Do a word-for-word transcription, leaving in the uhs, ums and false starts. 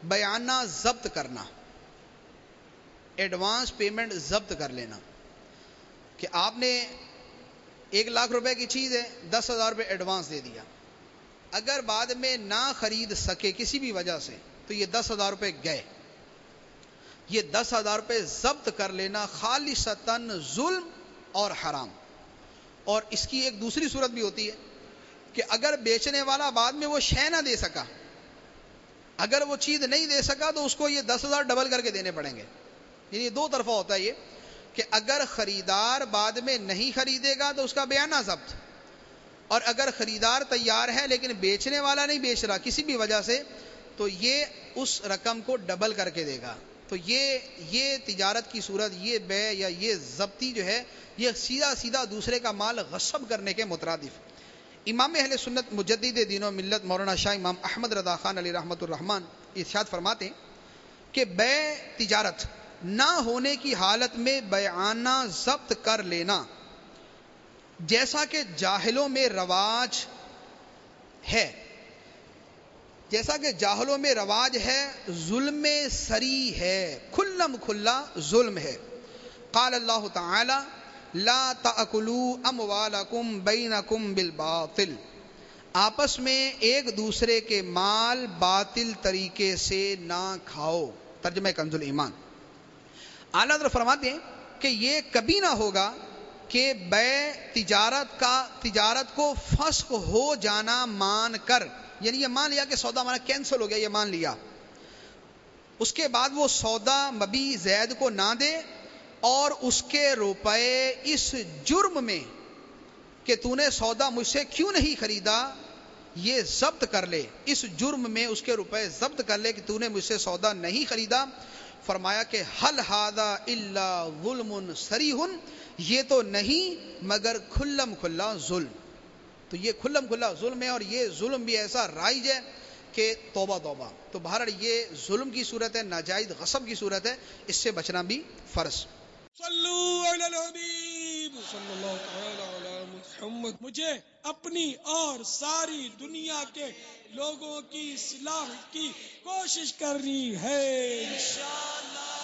بیانہ ضبط کرنا، advance payment ضبط کر لینا کہ آپ نے ایک لاکھ روپے کی چیز ہے، دس ہزار روپے ایڈوانس دے دیا، اگر بعد میں نہ خرید سکے کسی بھی وجہ سے تو یہ دس ہزار روپے گئے. یہ دس ہزار روپے ضبط کر لینا خالصتاً ظلم اور حرام. اور اس کی ایک دوسری صورت بھی ہوتی ہے کہ اگر بیچنے والا بعد میں وہ شے نہ دے سکا، اگر وہ چیز نہیں دے سکا تو اس کو یہ دس ہزار ڈبل کر کے دینے پڑیں گے. یعنی دو طرفہ ہوتا ہے یہ کہ اگر خریدار بعد میں نہیں خریدے گا تو اس کا بیانہ ضبط، اور اگر خریدار تیار ہے لیکن بیچنے والا نہیں بیچ رہا کسی بھی وجہ سے تو یہ اس رقم کو ڈبل کر کے دے گا. تو یہ یہ تجارت کی صورت، یہ بے یا یہ ضبطی جو ہے یہ سیدھا سیدھا دوسرے کا مال غصب کرنے کے مترادف. امام اہل سنت مجدد دین و ملت مولانا شاہ امام احمد رضا خان علی رحمۃ الرحمن ارشاد فرماتے ہیں کہ بے تجارت نہ ہونے کی حالت میں بیانہ ضبط کر لینا جیسا کہ جاہلوں میں رواج ہے جیسا کہ جاہلوں میں رواج ہے ظلم سری ہے، کھلم کھلا ظلم ہے. قال اللہ تعالی لا تأکلوا اموالکم بینکم بالباطل، آپس میں ایک دوسرے کے مال باطل طریقے سے نہ کھاؤ. ترجمہ کنز الایمان. اعلیٰ حضرت فرماتے ہیں کہ یہ کبھی نہ ہوگا کہ بے تجارت کا تجارت کو فسخ ہو جانا مان کر، یعنی یہ مان لیا کہ سودا ہمارا کینسل ہو گیا، یہ مان لیا، اس کے بعد وہ سودا مبی زید کو نہ دے اور اس کے روپے اس جرم میں کہ تو نے سودا مجھ سے کیوں نہیں خریدا یہ ضبط کر لے، اس جرم میں اس کے روپے ضبط کر لے کہ تو نے مجھ سے سودا نہیں خریدا. فرمایا کہ حل ھذا الا ظلم صریح، یہ تو نہیں مگر کھلم کھلا ظلم. تو یہ کھلم کھلا ظلم ہے، اور یہ ظلم بھی ایسا رائج ہے کہ توبہ توبہ. تو بہرحال یہ ظلم کی صورت ہے، ناجائز غصب کی صورت ہے، اس سے بچنا بھی فرض. صلو علی الحبیب صلی اللہ تعالی علی محمد. مجھے اپنی اور ساری دنیا کے لوگوں کی اصلاح کی کوشش کرنی ہے انشاءاللہ.